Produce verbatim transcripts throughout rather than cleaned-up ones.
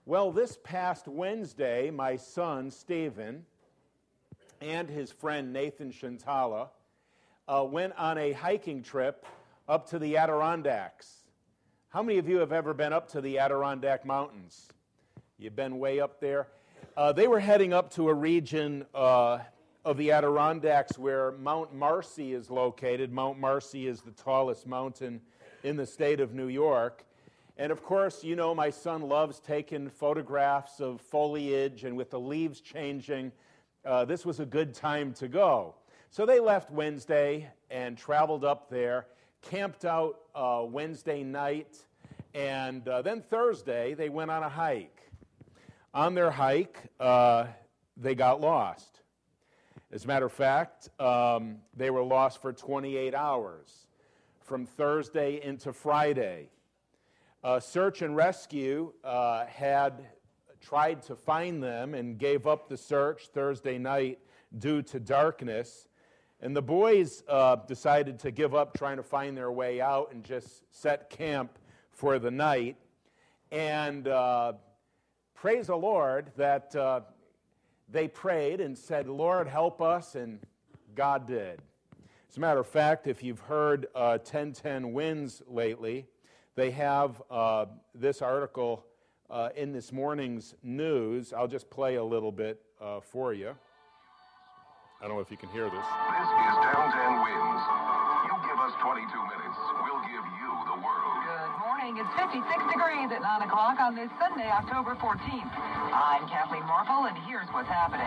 Well, this past Wednesday, my son, Stephen, and his friend, Nathan Shintala, uh, went on a hiking trip up to the Adirondacks. How many of you have ever been up to the Adirondack Mountains? You've been way up there? Uh, they were heading up to a region uh, of the Adirondacks where Mount Marcy is located. Mount Marcy is the tallest mountain in the state of New York. And of course, you know, my son loves taking photographs of foliage, and with the leaves changing, uh, this was a good time to go. So they left Wednesday and traveled up there, camped out uh, Wednesday night, and uh, then Thursday they went on a hike. On their hike, uh, they got lost. As a matter of fact, um, they were lost for twenty-eight hours, from Thursday into Friday. Uh, search and rescue uh, had tried to find them and gave up the search Thursday night due to darkness. And the boys uh, decided to give up trying to find their way out and just set camp for the night. And uh, praise the Lord that uh, they prayed and said, "Lord, help us," and God did. As a matter of fact, if you've heard uh, ten ten Winds lately, they have uh, this article uh, in this morning's news. I'll just play a little bit uh, for you. I don't know if you can hear this. This is ten ten Winds. You give us twenty-two minutes, we'll give you the world. Good morning. It's fifty-six degrees at nine o'clock on this Sunday, October fourteenth. I'm Kathleen Marple, and here's what's happening.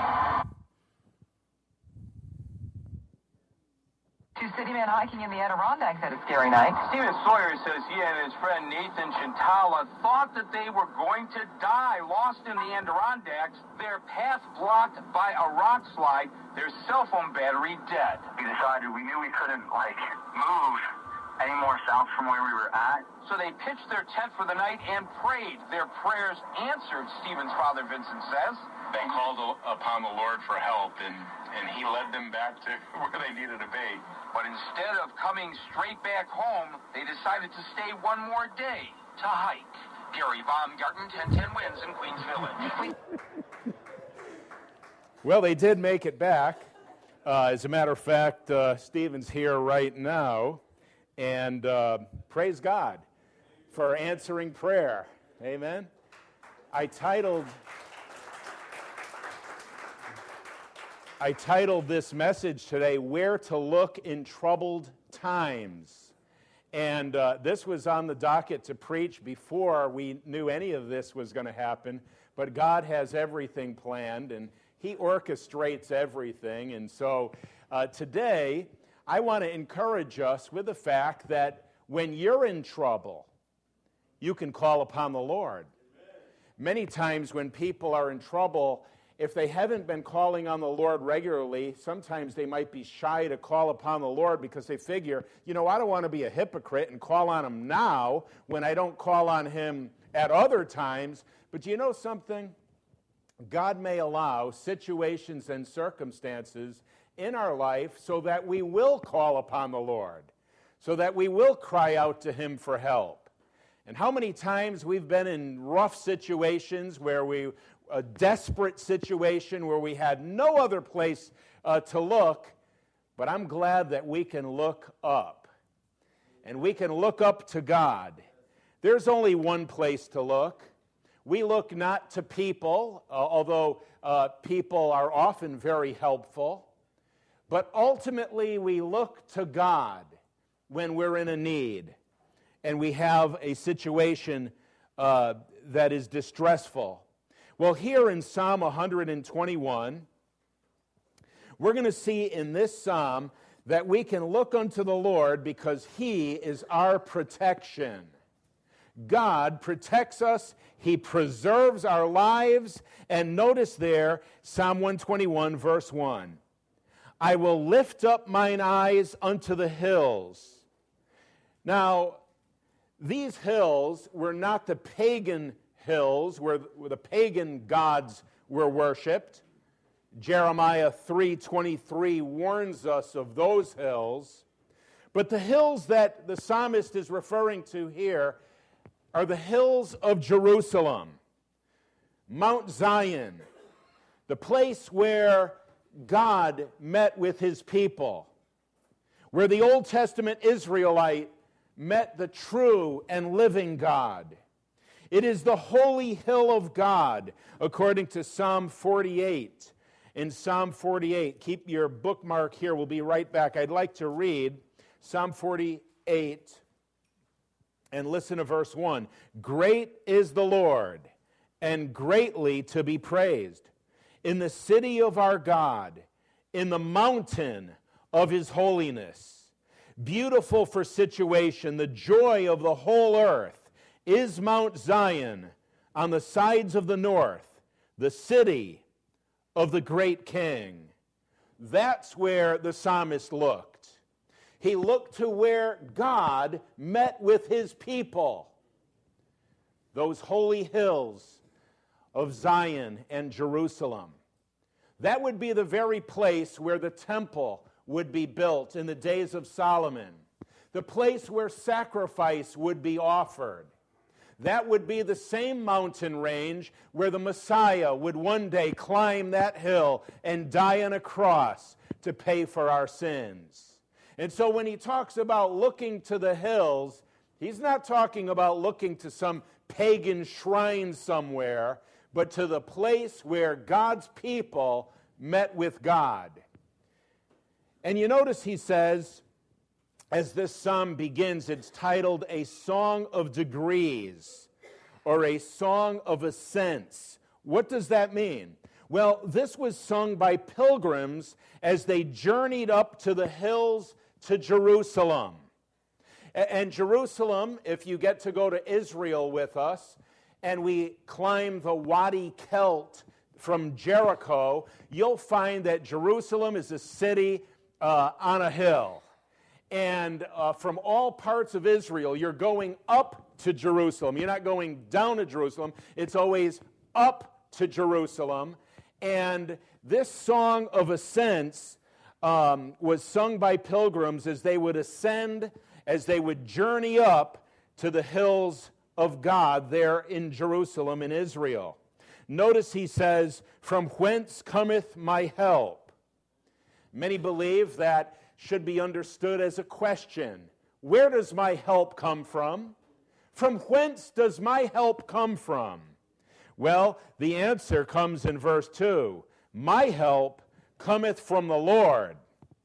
Two city men hiking in the Adirondacks had a scary night. Steven Sawyer says he and his friend Nathan Shintala thought that they were going to die, lost in the Adirondacks, their path blocked by a rock slide, their cell phone battery dead. We decided we knew we couldn't, like, move any more south from where we were at. So they pitched their tent for the night and prayed. Their prayers answered, Stephen's father Vincent says. They called upon the Lord for help, and, and he led them back to where they needed to be. But instead of coming straight back home, they decided to stay one more day to hike. Gary Baumgarten, ten ten Winds in Queens Village. Well, they did make it back. Uh, as a matter of fact, uh, Stephen's here right now, and uh, praise God for answering prayer. Amen. I titled... I titled this message today, "Where to Look in Troubled Times." And uh, this was on the docket to preach before we knew any of this was going to happen. But God has everything planned, and He orchestrates everything. And so uh, today, I want to encourage us with the fact that when you're in trouble, you can call upon the Lord. Many times when people are in trouble, if they haven't been calling on the Lord regularly, sometimes they might be shy to call upon the Lord because they figure, you know, I don't want to be a hypocrite and call on Him now when I don't call on Him at other times. But you know something? God may allow situations and circumstances in our life so that we will call upon the Lord, so that we will cry out to Him for help. And how many times we've been in rough situations where we a desperate situation where we had no other place uh, to look, but I'm glad that we can look up. And we can look up to God. There's only one place to look. We look not to people, uh, although uh, people are often very helpful, but ultimately we look to God when we're in a need and we have a situation uh, that is distressful. Well, here in Psalm one twenty-one, we're going to see in this psalm that we can look unto the Lord because He is our protection. God protects us, He preserves our lives, and notice there, Psalm one twenty-one, verse one, "I will lift up mine eyes unto the hills." Now, these hills were not the pagan hills where the pagan gods were worshipped. Jeremiah three twenty-three warns us of those hills. But the hills that the psalmist is referring to here are the hills of Jerusalem. Mount Zion, the place where God met with his people, where the Old Testament Israelite met the true and living God. It is the holy hill of God, according to Psalm forty-eight. In Psalm forty-eight, keep your bookmark here, we'll be right back. I'd like to read Psalm forty-eight and listen to verse one. Great is the Lord, and greatly to be praised, in the city of our God, in the mountain of his holiness. Beautiful for situation, the joy of the whole earth is Mount Zion on the sides of the north, the city of the great king. That's where the psalmist looked. He looked to where God met with his people, those holy hills of Zion and Jerusalem. That would be the very place where the temple would be built in the days of Solomon, the place where sacrifice would be offered. That would be the same mountain range where the Messiah would one day climb that hill and die on a cross to pay for our sins. And so when he talks about looking to the hills, he's not talking about looking to some pagan shrine somewhere, but to the place where God's people met with God. And you notice he says, as this psalm begins, it's titled A Song of Degrees, or A Song of Ascents. What does that mean? Well, this was sung by pilgrims as they journeyed up to the hills to Jerusalem. And Jerusalem, if you get to go to Israel with us, and we climb the Wadi Kelt from Jericho, you'll find that Jerusalem is a city uh, on a hill. And uh, from all parts of Israel, you're going up to Jerusalem. You're not going down to Jerusalem. It's always up to Jerusalem. And this song of ascents um, was sung by pilgrims as they would ascend, as they would journey up to the hills of God there in Jerusalem in Israel. Notice he says, from whence cometh my help? Many believe that should be understood as a question. Where does my help come from? From whence does my help come from? Well, the answer comes in verse two. My help cometh from the Lord.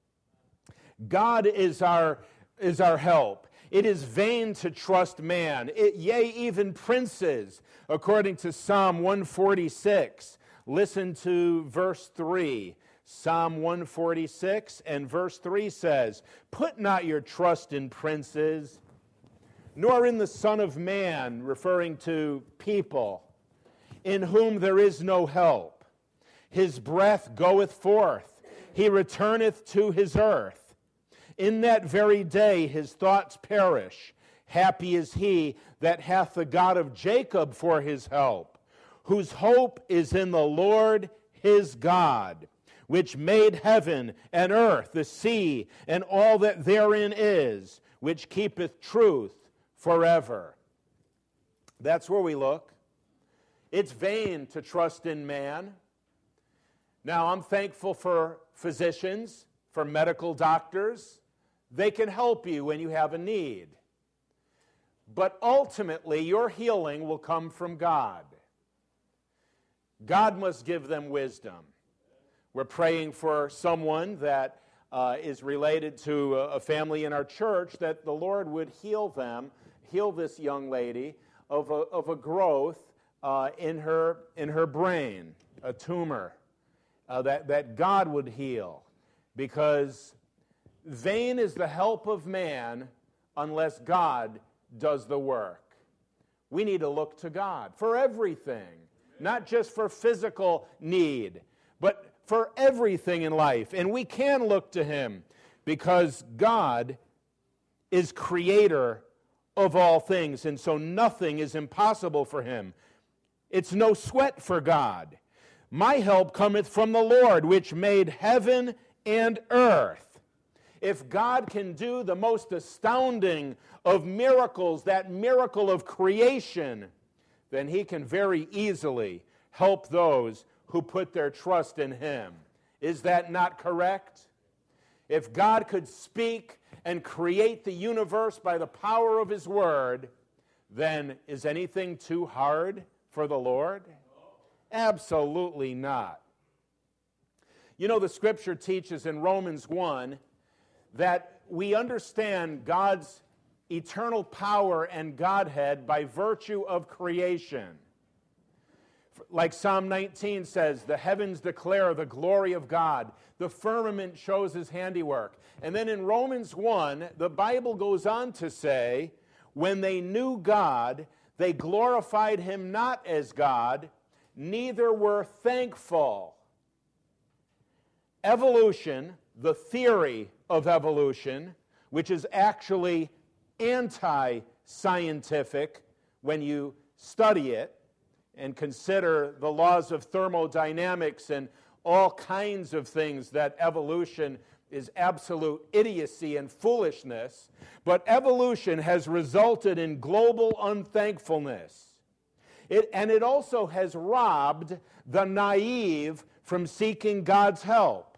God is our, is our help. It is vain to trust man, it, yea, even princes, according to Psalm one forty-six. Listen to verse three. Psalm one forty-six and verse three says, put not your trust in princes, nor in the Son of Man, referring to people, in whom there is no help. His breath goeth forth, he returneth to his earth. In that very day his thoughts perish. Happy is he that hath the God of Jacob for his help, whose hope is in the Lord his God, which made heaven and earth, the sea, and all that therein is, which keepeth truth forever. That's where we look. It's vain to trust in man. Now, I'm thankful for physicians, for medical doctors. They can help you when you have a need. But ultimately, your healing will come from God. God must give them wisdom. We're praying for someone that uh, is related to a family in our church, that the Lord would heal them, heal this young lady of a, of a growth uh, in her in her brain, a tumor, uh, that, that God would heal. Because vain is the help of man unless God does the work. We need to look to God for everything, not just for physical need, but for everything in life. And we can look to him because God is creator of all things, and so nothing is impossible for him. It's no sweat for God. My help cometh from the Lord, which made heaven and earth. If God can do the most astounding of miracles, that miracle of creation, then he can very easily help those who put their trust in him. Is that not correct? If God could speak and create the universe by the power of his word, then is anything too hard for the Lord? Absolutely not. You know, the scripture teaches in Romans one that we understand God's eternal power and Godhead by virtue of creation. Like Psalm nineteen says, the heavens declare the glory of God. The firmament shows his handiwork. And then in Romans one, the Bible goes on to say, when they knew God, they glorified him not as God, neither were thankful. Evolution, the theory of evolution, which is actually anti-scientific when you study it and consider the laws of thermodynamics and all kinds of things, that evolution is absolute idiocy and foolishness. But evolution has resulted in global unthankfulness. It, and it also has robbed the naive from seeking God's help.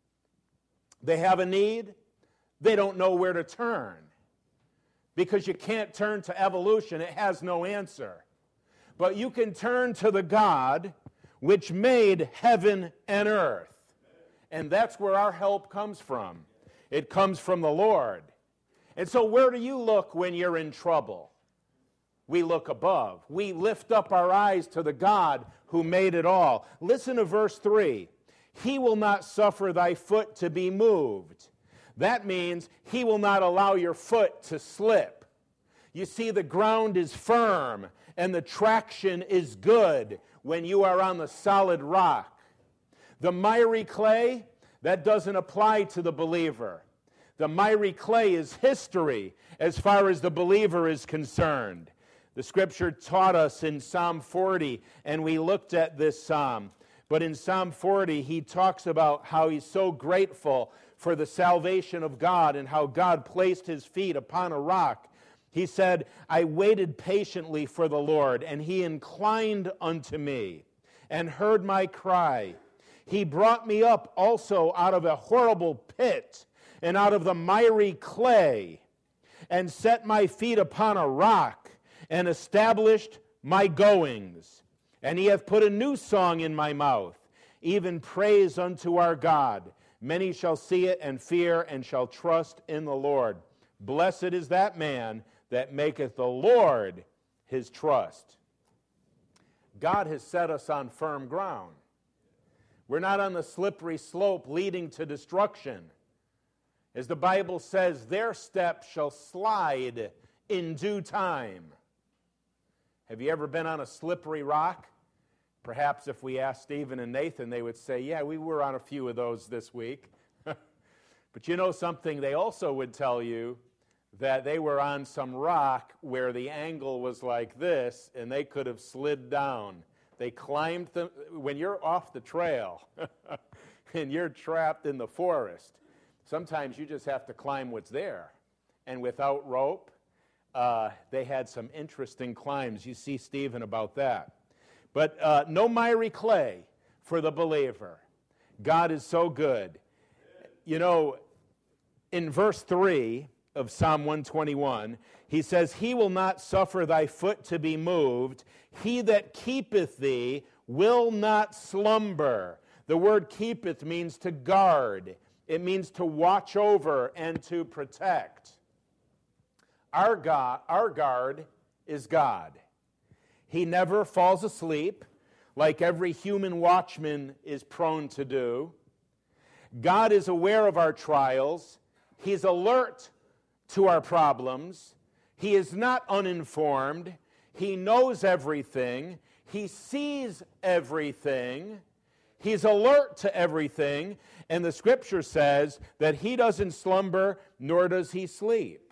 They have a need, they don't know where to turn. Because you can't turn to evolution, it has no answer. But you can turn to the God which made heaven and earth. And that's where our help comes from. It comes from the Lord. And so where do you look when you're in trouble? We look above. We lift up our eyes to the God who made it all. Listen to verse three. He will not suffer thy foot to be moved. That means he will not allow your foot to slip. You see, the ground is firm and the traction is good when you are on the solid rock. The miry clay, that doesn't apply to the believer. The miry clay is history as far as the believer is concerned. The scripture taught us in Psalm forty, and we looked at this psalm. But in Psalm forty, he talks about how he's so grateful for the salvation of God and how God placed his feet upon a rock. He said, I waited patiently for the Lord, and he inclined unto me and heard my cry. He brought me up also out of a horrible pit and out of the miry clay, and set my feet upon a rock, and established my goings. And he hath put a new song in my mouth, even praise unto our God. Many shall see it and fear, and shall trust in the Lord. Blessed is that man that maketh the Lord his trust. God has set us on firm ground. We're not on the slippery slope leading to destruction. As the Bible says, their steps shall slide in due time. Have you ever been on a slippery rock? Perhaps if we asked Stephen and Nathan, they would say, yeah, we were on a few of those this week. But you know something? They also would tell you that they were on some rock where the angle was like this, and they could have slid down. They climbed the, when you're off the trail and you're trapped in the forest, sometimes you just have to climb what's there. And without rope, uh, they had some interesting climbs. You see Stephen about that. But uh, no miry clay for the believer. God is so good. You know, in verse three of Psalm one twenty-one, he says, he will not suffer thy foot to be moved. He that keepeth thee will not slumber. The word keepeth means to guard. It means to watch over and to protect. Our God, our guard is God. He never falls asleep like every human watchman is prone to do. God is aware of our trials. He's alert to our problems. He is not uninformed. He knows everything. He sees everything. He's alert to everything. And the scripture says that he doesn't slumber, nor does he sleep.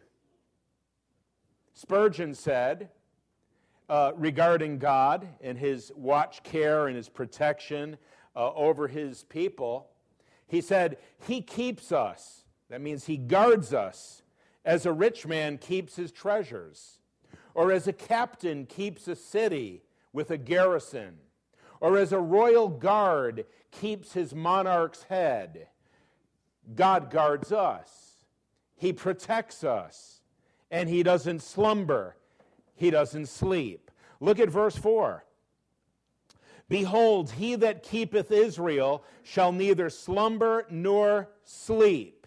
Spurgeon said, uh, regarding God and his watch care and his protection uh, over his people, he said, he keeps us. That means he guards us as a rich man keeps his treasures, or as a captain keeps a city with a garrison, or as a royal guard keeps his monarch's head. God guards us. He protects us. And he doesn't slumber. He doesn't sleep. Look at verse four. Behold, he that keepeth Israel shall neither slumber nor sleep.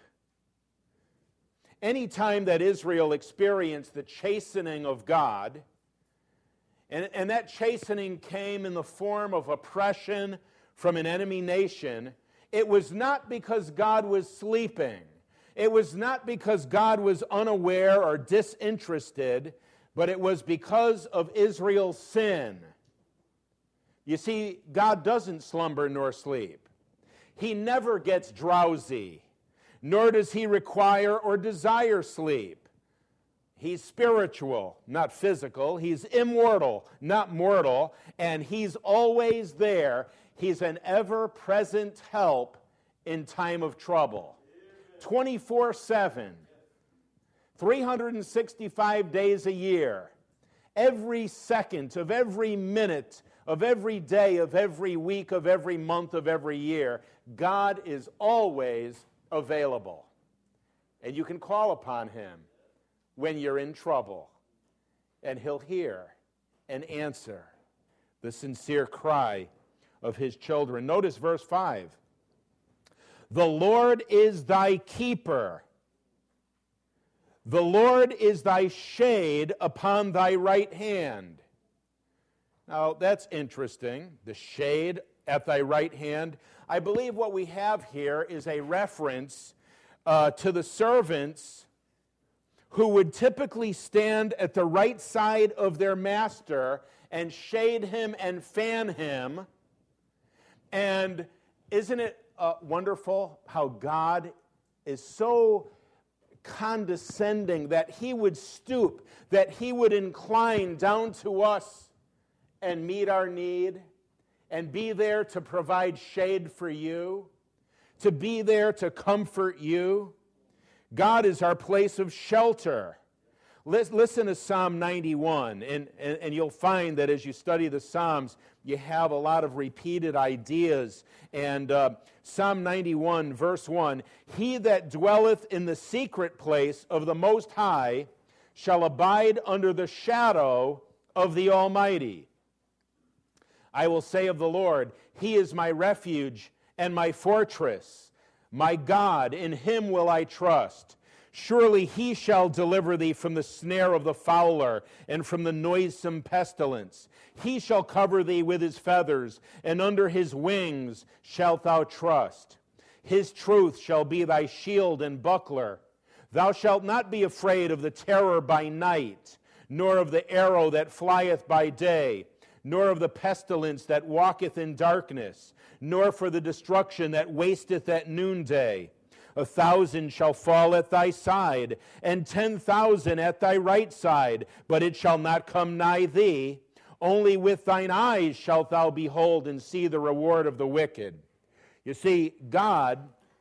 Any time that Israel experienced the chastening of God, and, and that chastening came in the form of oppression from an enemy nation, it was not because God was sleeping. It was not because God was unaware or disinterested, but it was because of Israel's sin. You see, God doesn't slumber nor sleep. He never gets drowsy, nor does he require or desire sleep. He's spiritual, not physical. He's immortal, not mortal, and he's always there. He's an ever-present help in time of trouble. twenty-four seven, three hundred sixty-five days a year, every second of every minute of every day of every week of every month of every year, God is always available. And you can call upon him when you're in trouble, and he'll hear and answer the sincere cry of his children. Notice verse five. The Lord is thy keeper. The Lord is thy shade upon thy right hand. Now, that's interesting, the shade at thy right hand. I believe what we have here is a reference uh, to the servants who would typically stand at the right side of their master and shade him and fan him. And isn't it uh, wonderful how God is so condescending that he would stoop, that he would incline down to us and meet our need, and be there to provide shade for you, to be there to comfort you. God is our place of shelter. Listen to Psalm ninety-one, and, and, and you'll find that as you study the Psalms, you have a lot of repeated ideas. And uh, Psalm ninety-one, verse one, he that dwelleth in the secret place of the Most High shall abide under the shadow of the Almighty. I will say of the Lord, he is my refuge and my fortress. My God, in him will I trust. Surely he shall deliver thee from the snare of the fowler and from the noisome pestilence. He shall cover thee with his feathers, and under his wings shalt thou trust. His truth shall be thy shield and buckler. Thou shalt not be afraid of the terror by night, nor of the arrow that flieth by day, nor of the pestilence that walketh in darkness, nor for the destruction that wasteth at noonday. A thousand shall fall at thy side, and ten thousand at thy right side, but it shall not come nigh thee. Only with thine eyes shalt thou behold and see the reward of the wicked. You see, God,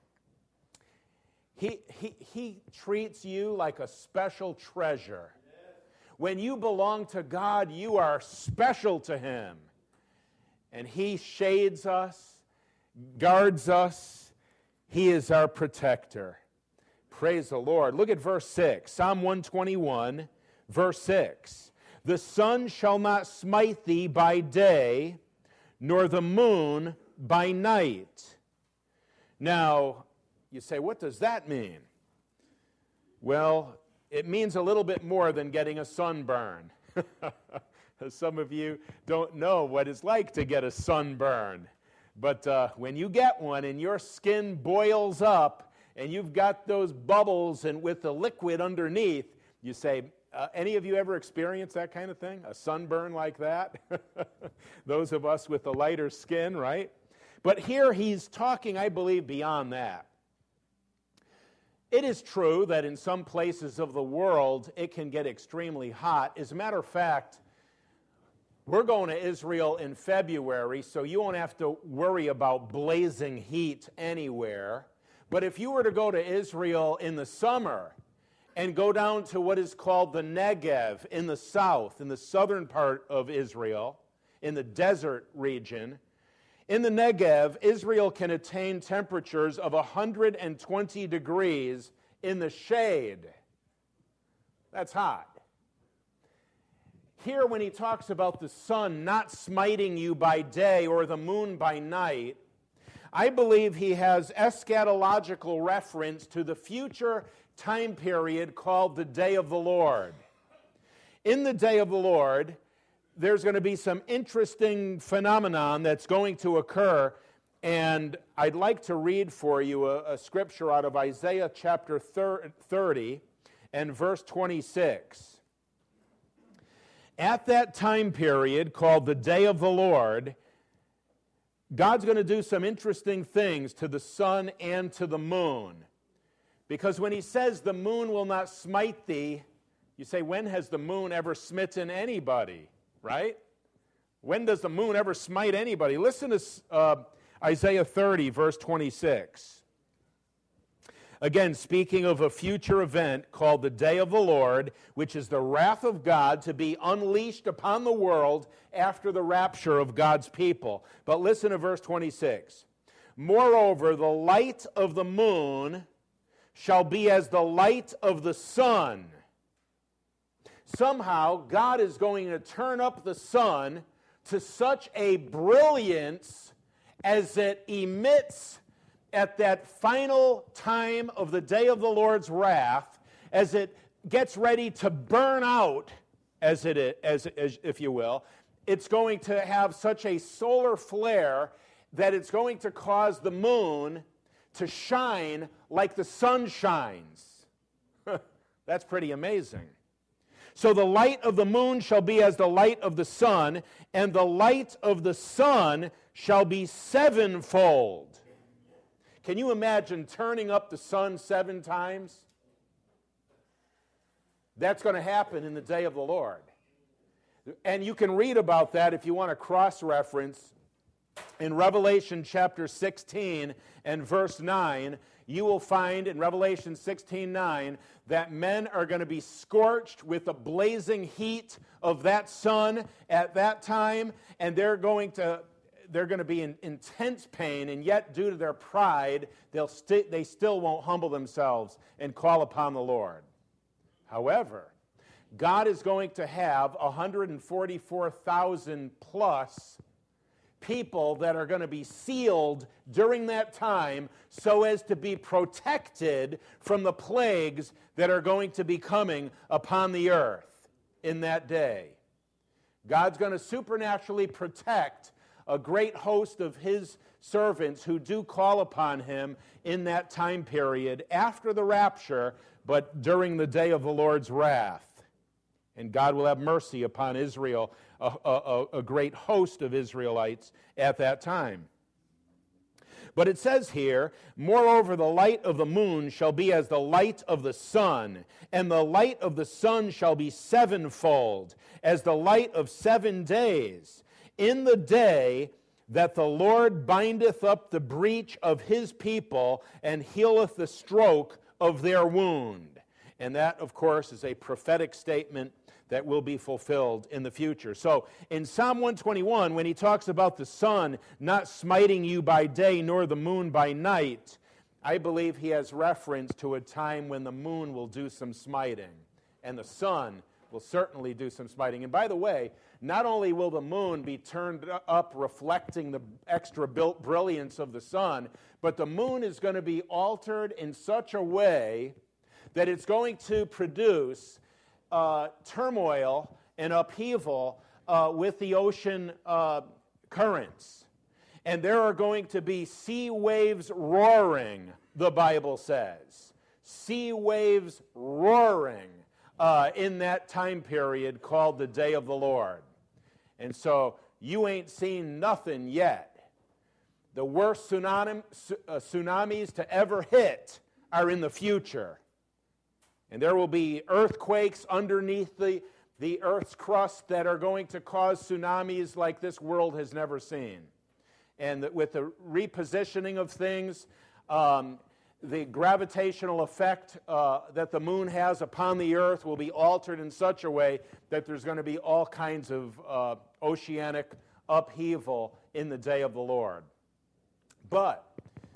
he, he, he treats you like a special treasure. When you belong to God, you are special to him. And he shades us, guards us. He is our protector. Praise the Lord. Look at verse six. Psalm one twenty-one, verse six. The sun shall not smite thee by day, nor the moon by night. Now, you say, what does that mean? Well, it means a little bit more than getting a sunburn. Some of you don't know what it's like to get a sunburn. But uh, when you get one and your skin boils up and you've got those bubbles and with the liquid underneath, you say, uh, any of you ever experienced that kind of thing? A sunburn like that? Those of us with the lighter skin, right? But here he's talking, I believe, beyond that. It is true that in some places of the world it can get extremely hot. As a matter of fact, we're going to Israel in February, so you won't have to worry about blazing heat anywhere. But if you were to go to Israel in the summer and go down to what is called the Negev in the south, in the southern part of Israel, in the desert region, In the Negev, Israel can attain temperatures of one hundred twenty degrees in the shade. That's hot. Here, when he talks about the sun not smiting you by day or the moon by night, I believe he has eschatological reference to the future time period called the day of the Lord. In the day of the Lord, there's going to be some interesting phenomenon that's going to occur, and I'd like to read for you a, a scripture out of Isaiah chapter thirty and verse twenty-six. At that time period called the day of the Lord, God's going to do some interesting things to the sun and to the moon. Because when he says the moon will not smite thee, you say, when has the moon ever smitten anybody? Right? When does the moon ever smite anybody? Listen to uh, Isaiah thirty, verse twenty-six. Again, speaking of a future event called the day of the Lord, which is the wrath of God to be unleashed upon the world after the rapture of God's people. But listen to verse twenty-six. Moreover, the light of the moon shall be as the light of the sun. Somehow, God is going to turn up the sun to such a brilliance as it emits at that final time of the day of the Lord's wrath, as it gets ready to burn out, as it is, as, as if you will. It's going to have such a solar flare that it's going to cause the moon to shine like the sun shines. That's pretty amazing. So the light of the moon shall be as the light of the sun, and the light of the sun shall be sevenfold. Can you imagine turning up the sun seven times? That's going to happen in the day of the Lord. And you can read about that if you want to cross-reference in Revelation chapter sixteen and verse nine. You will find in Revelation sixteen nine that men are going to be scorched with the blazing heat of that sun at that time, and they're going to they're going to be in intense pain, and yet due to their pride, they'll st- they still won't humble themselves and call upon the Lord. However, God is going to have one hundred forty-four thousand plus people that are going to be sealed during that time so as to be protected from the plagues that are going to be coming upon the earth in that day. God's going to supernaturally protect a great host of his servants who do call upon him in that time period after the rapture, but during the day of the Lord's wrath. And God will have mercy upon Israel, a, a, a great host of Israelites at that time. But it says here, moreover, the light of the moon shall be as the light of the sun, and the light of the sun shall be sevenfold, as the light of seven days, in the day that the Lord bindeth up the breach of his people and healeth the stroke of their wound. And that, of course, is a prophetic statement that will be fulfilled in the future. So in Psalm one twenty-one, when he talks about the sun not smiting you by day nor the moon by night, I believe he has reference to a time when the moon will do some smiting, and the sun will certainly do some smiting. And by the way, not only will the moon be turned up reflecting the extra brilliance of the sun, but the moon is going to be altered in such a way that it's going to produce uh, turmoil and upheaval uh, with the ocean uh, currents. And there are going to be sea waves roaring, the Bible says. Sea waves roaring uh, in that time period called the day of the Lord. And so you ain't seen nothing yet. The worst tsunami, uh, tsunamis to ever hit are in the future. And there will be earthquakes underneath the, the earth's crust that are going to cause tsunamis like this world has never seen. And with the repositioning of things, um, the gravitational effect uh, that the moon has upon the earth will be altered in such a way that there's going to be all kinds of uh, oceanic upheaval in the day of the Lord. But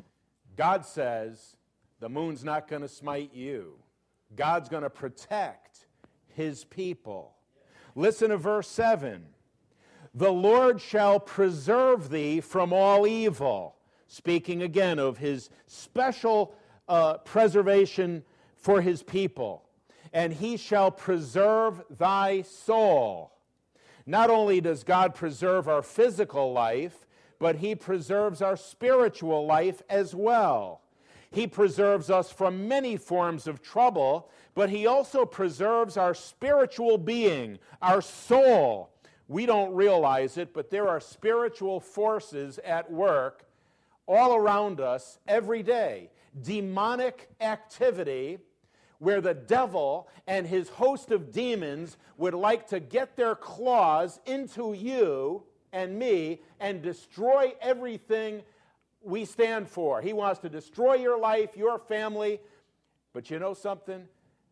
God says the moon's not going to smite you. God's going to protect his people. Listen to verse seven. The Lord shall preserve thee from all evil. Speaking again of his special uh, preservation for his people. And he shall preserve thy soul. Not only does God preserve our physical life, but he preserves our spiritual life as well. He preserves us from many forms of trouble, but he also preserves our spiritual being, our soul. We don't realize it, but there are spiritual forces at work all around us every day. Demonic activity where the devil and his host of demons would like to get their claws into you and me and destroy everything we stand for. He wants to destroy your life, your family. But you know something?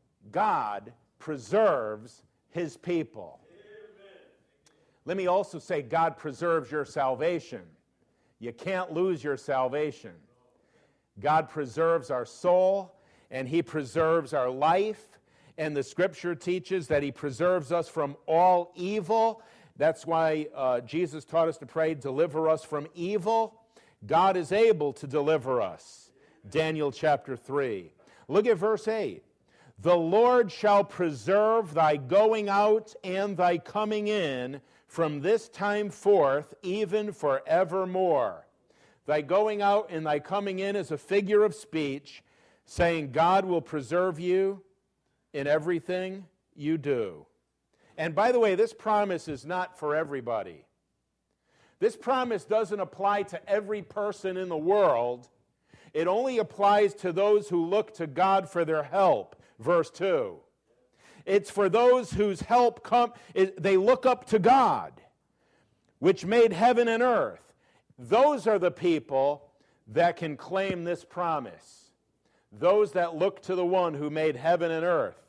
God preserves his people. Amen. Let me also say God preserves your salvation. You can't lose your salvation. God preserves our soul, and he preserves our life. And the scripture teaches that he preserves us from all evil. That's why uh, Jesus taught us to pray, deliver us from evil. God is able to deliver us. Daniel chapter three. Look at verse eight. The Lord shall preserve thy going out and thy coming in from this time forth, even forevermore. Thy going out and thy coming in is a figure of speech, saying God will preserve you in everything you do. And by the way, this promise is not for everybody. This promise doesn't apply to every person in the world. It only applies to those who look to God for their help. Verse two. It's for those whose help come, they look up to God, which made heaven and earth. Those are the people that can claim this promise. Those that look to the one who made heaven and earth.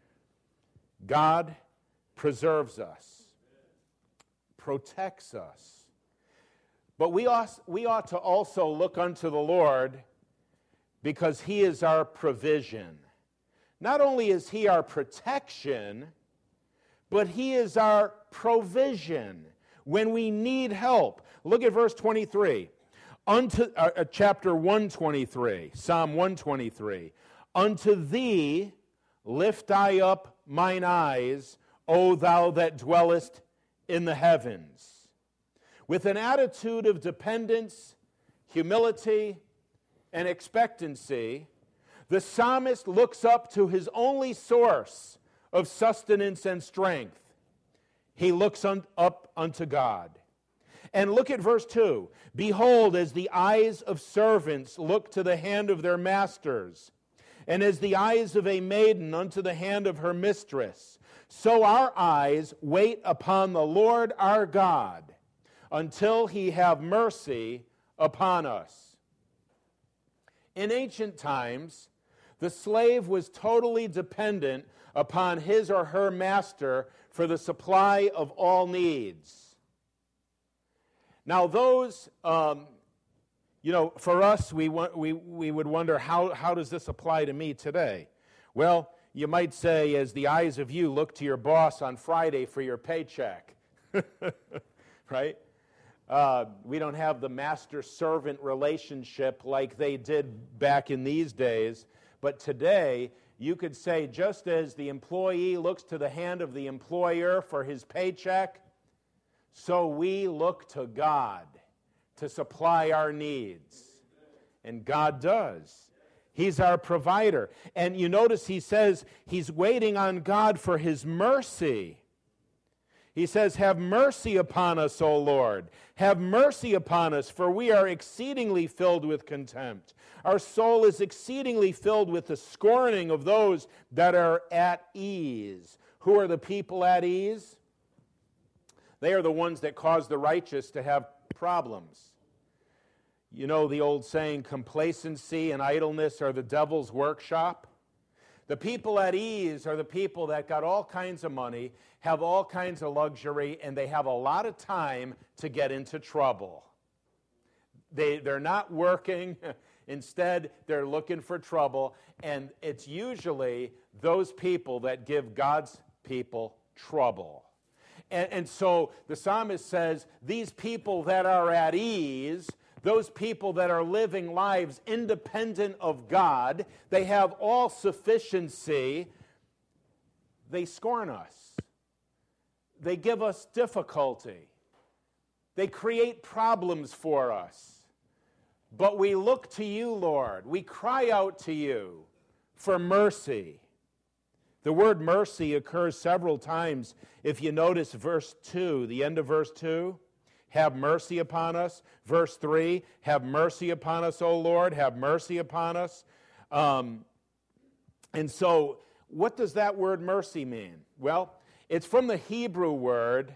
God preserves us, protects us. But we ought, we ought to also look unto the Lord because he is our provision. Not only is he our protection, but he is our provision when we need help. Look at verse twenty-three. Unto uh, chapter one twenty-three, Psalm one twenty-three. Unto thee lift I up mine eyes, O thou that dwellest in the heavens. With an attitude of dependence, humility, and expectancy, the psalmist looks up to his only source of sustenance and strength. He looks un- up unto God. And look at verse two. Behold, as the eyes of servants look to the hand of their masters, and as the eyes of a maiden unto the hand of her mistress, so our eyes wait upon the Lord our God, until he have mercy upon us. In ancient times, the slave was totally dependent upon his or her master for the supply of all needs. Now those, um, you know, for us, we, we, we would wonder, how, how does this apply to me today? Well, you might say, as the eyes of you look to your boss on Friday for your paycheck, right? Uh, we don't have the master-servant relationship like they did back in these days. But today, you could say, just as the employee looks to the hand of the employer for his paycheck, so we look to God to supply our needs. And God does. He's our provider. And you notice he says he's waiting on God for his mercy. He says, have mercy upon us, O Lord. Have mercy upon us, for we are exceedingly filled with contempt. Our soul is exceedingly filled with the scorning of those that are at ease. Who are the people at ease? They are the ones that cause the righteous to have problems. You know the old saying, complacency and idleness are the devil's workshop? The people at ease are the people that got all kinds of money, have all kinds of luxury, and they have a lot of time to get into trouble. They, they're not working. Instead, they're looking for trouble. And it's usually those people that give God's people trouble. And, and so the psalmist says, these people that are at ease, those people that are living lives independent of God, they have all sufficiency, they scorn us. They give us difficulty. They create problems for us. But we look to you, Lord. We cry out to you for mercy. The word mercy occurs several times. If you notice verse two, the end of verse two, have mercy upon us. Verse three, have mercy upon us, O Lord, have mercy upon us. Um, and so, what does that word mercy mean? Well, it's from the Hebrew word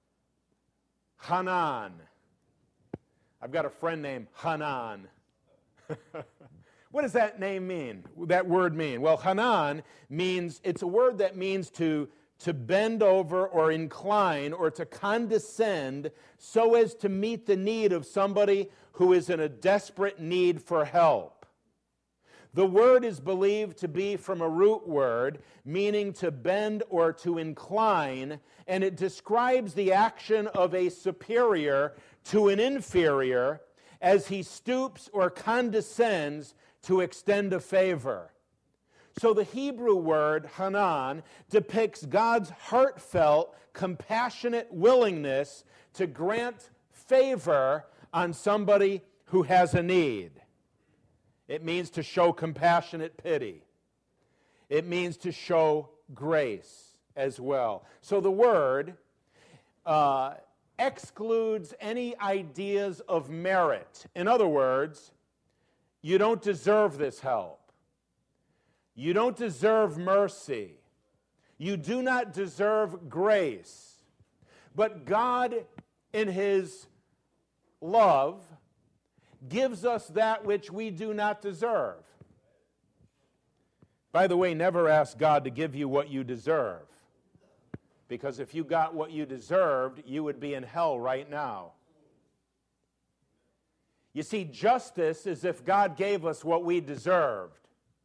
Hanan. I've got a friend named Hanan. What does that name mean? That word mean? Well, Hanan means, it's a word that means to, to bend over or incline or to condescend so as to meet the need of somebody who is in a desperate need for help. The word is believed to be from a root word meaning to bend or to incline, and it describes the action of a superior to an inferior as he stoops or condescends to extend a favor. So the Hebrew word, Hanan, depicts God's heartfelt, compassionate willingness to grant favor on somebody who has a need. It means to show compassionate pity. It means to show grace as well. So the word uh, excludes any ideas of merit. In other words, you don't deserve this help. You don't deserve mercy. You do not deserve grace. But God, in His love, gives us that which we do not deserve. By the way, never ask God to give you what you deserve. Because if you got what you deserved, you would be in hell right now. You see, justice is if God gave us what we deserved.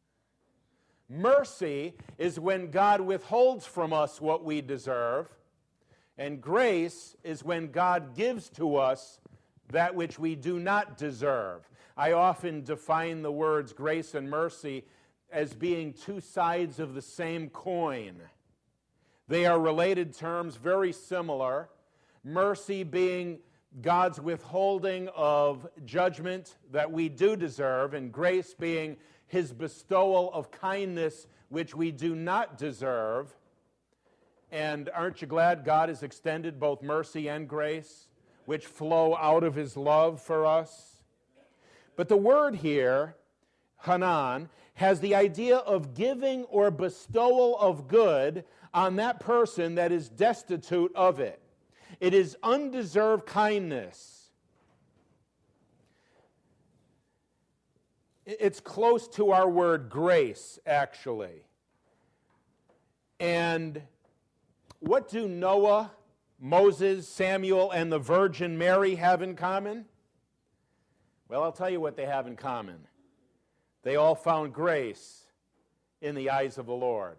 Mercy is when God withholds from us what we deserve. And grace is when God gives to us that which we do not deserve. I often define the words grace and mercy as being two sides of the same coin. They are related terms, very similar. Mercy being God's withholding of judgment that we do deserve, and grace being His bestowal of kindness which we do not deserve. And aren't you glad God has extended both mercy and grace, which flow out of His love for us? But the word here, Hanan, has the idea of giving or bestowal of good on that person that is destitute of it. It is undeserved kindness. It's close to our word grace, actually. And what do Noah, Moses, Samuel, and the Virgin Mary have in common? Well, I'll tell you what they have in common. They all found grace in the eyes of the Lord.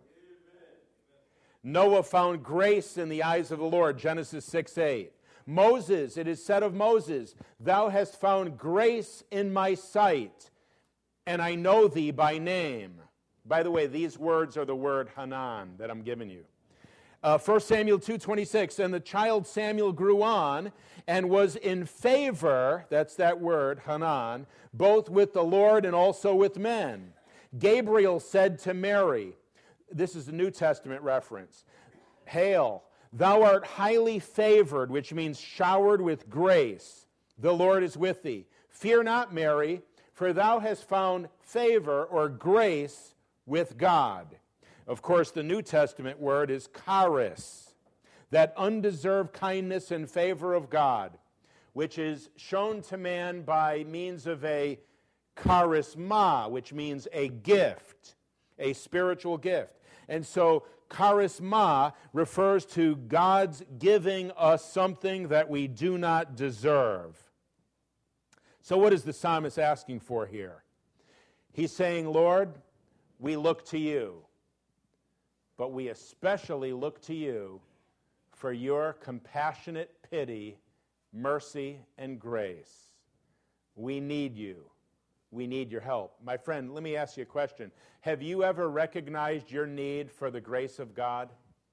Noah found grace in the eyes of the Lord, Genesis six eight. Moses, it is said of Moses, "Thou hast found grace in my sight, and I know thee by name." By the way, these words are the word Hanan that I'm giving you. Uh, First Samuel two twenty-six, "And the child Samuel grew on and was in favor," that's that word, Hanan, "both with the Lord and also with men. Gabriel said to Mary," this is a New Testament reference, "Hail, thou art highly favored," which means showered with grace. "The Lord is with thee. Fear not, Mary, for thou hast found favor," or grace, "with God." Of course, the New Testament word is charis, that undeserved kindness and favor of God, which is shown to man by means of a charisma, which means a gift, a spiritual gift. And so charisma refers to God's giving us something that we do not deserve. So what is the psalmist asking for here? He's saying, Lord, we look to you, but we especially look to you for your compassionate pity, mercy, and grace. We need you. We need your help. My friend, let me ask you a question. Have you ever recognized your need for the grace of God?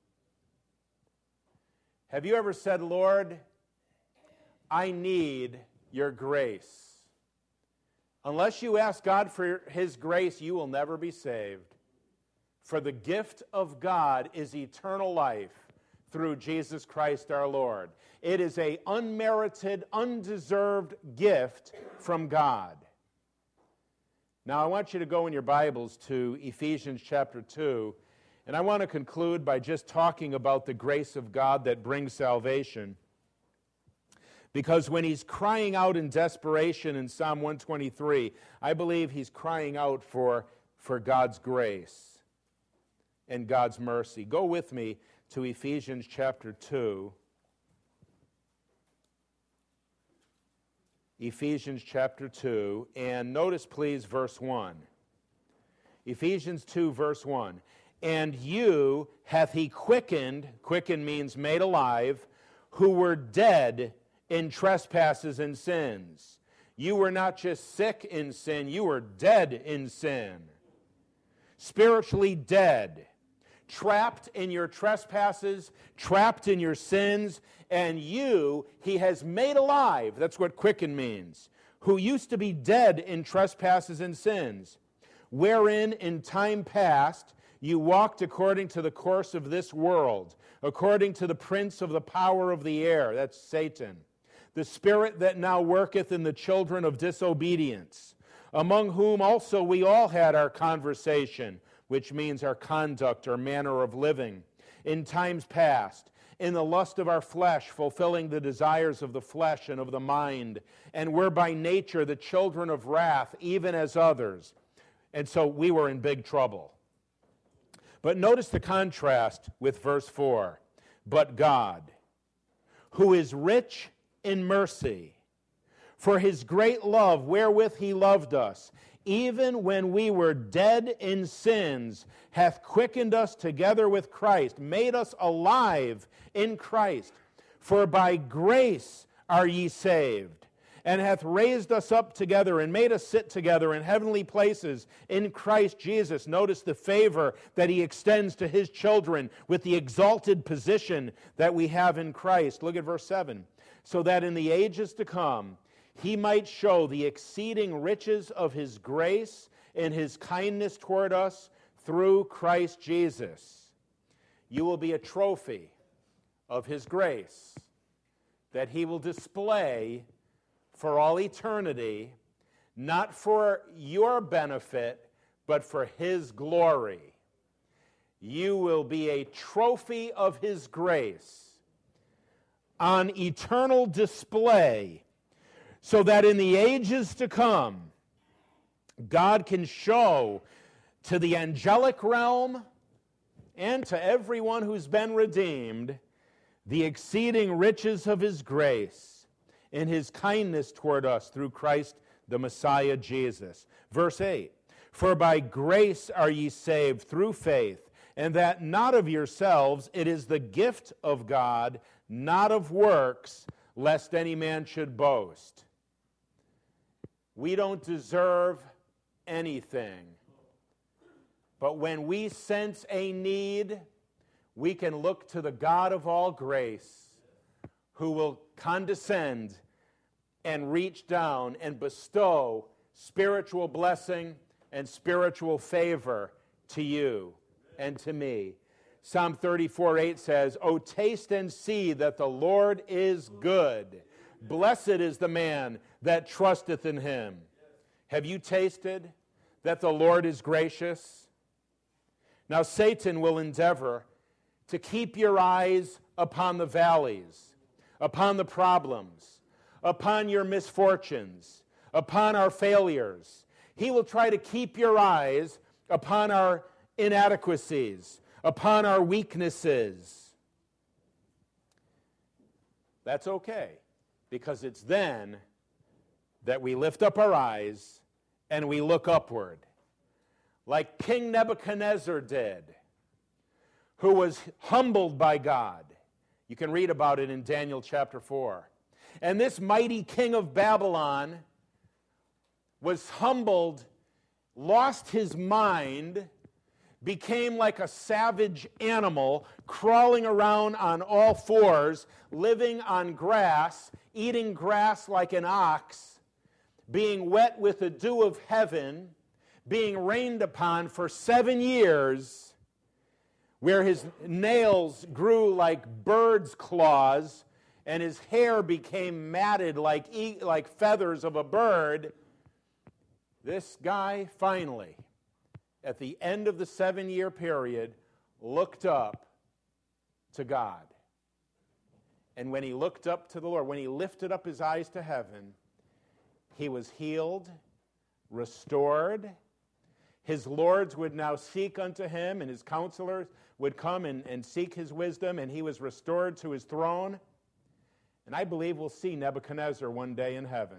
Have you ever said, Lord, I need your grace? Unless you ask God for his grace, you will never be saved. For the gift of God is eternal life through Jesus Christ our Lord. It is an unmerited, undeserved gift from God. Now, I want you to go in your Bibles to Ephesians chapter two, and I want to conclude by just talking about the grace of God that brings salvation. Because when he's crying out in desperation in Psalm one twenty-three, I believe he's crying out for, for God's grace and God's mercy. Go with me to Ephesians chapter two. Ephesians chapter two, and notice please verse one. Ephesians two, verse one. And you hath he quickened, quickened means made alive, who were dead in trespasses and sins. You were not just sick in sin, you were dead in sin. Spiritually dead. Trapped in your trespasses, trapped in your sins, and you he has made alive. That's what quicken means. Who used to be dead in trespasses and sins, wherein in time past you walked according to the course of this world, according to the prince of the power of the air, that's Satan, the spirit that now worketh in the children of disobedience, among whom also we all had our conversation, which means our conduct or manner of living, in times past, in the lust of our flesh, fulfilling the desires of the flesh and of the mind, and were by nature the children of wrath, even as others. And so we were in big trouble. But notice the contrast with verse four. But God, who is rich in mercy, for his great love wherewith he loved us, even when we were dead in sins, hath quickened us together with Christ, made us alive in Christ. For by grace are ye saved, and hath raised us up together and made us sit together in heavenly places in Christ Jesus. Notice the favor that he extends to his children with the exalted position that we have in Christ. Look at verse seven. So that in the ages to come, he might show the exceeding riches of his grace and his kindness toward us through Christ Jesus. You will be a trophy of his grace that he will display for all eternity, not for your benefit, but for his glory. You will be a trophy of his grace on eternal display, so that in the ages to come, God can show to the angelic realm and to everyone who's been redeemed the exceeding riches of his grace and his kindness toward us through Christ the Messiah Jesus. Verse eight, for by grace are ye saved through faith, and that not of yourselves, it is the gift of God, not of works, lest any man should boast. We don't deserve anything. But when we sense a need, we can look to the God of all grace, who will condescend and reach down and bestow spiritual blessing and spiritual favor to you and to me. Psalm thirty-four eight says, O taste and see that the Lord is good. Blessed is the man that trusteth in him. Have you tasted that the Lord is gracious? Now Satan will endeavor to keep your eyes upon the valleys, upon the problems, upon your misfortunes, upon our failures. He will try to keep your eyes upon our inadequacies, upon our weaknesses. That's okay, because it's then that we lift up our eyes and we look upward, like King Nebuchadnezzar did, who was humbled by God. You can read about it in Daniel chapter four. And this mighty king of Babylon was humbled, lost his mind, became like a savage animal, crawling around on all fours, living on grass, eating grass like an ox, being wet with the dew of heaven, being rained upon for seven years, where his nails grew like birds' claws, and his hair became matted like, e- like feathers of a bird. This guy finally, at the end of the seven-year period, looked up to God. And when he looked up to the Lord, when he lifted up his eyes to heaven, he was healed, restored. His lords would now seek unto him, and his counselors would come and, and seek his wisdom, and he was restored to his throne. And I believe we'll see Nebuchadnezzar one day in heaven.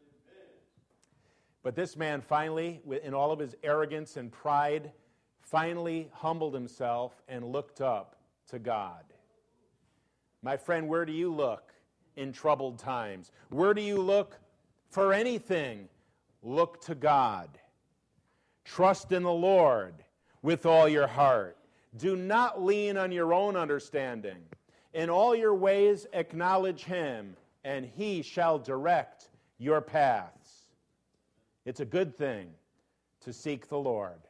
But this man finally, in all of his arrogance and pride, finally humbled himself and looked up to God. My friend, where do you look in troubled times? Where do you look for anything? Look to God. Trust in the Lord with all your heart. Do not lean on your own understanding. In all your ways acknowledge him, and he shall direct your paths. It's a good thing to seek the Lord.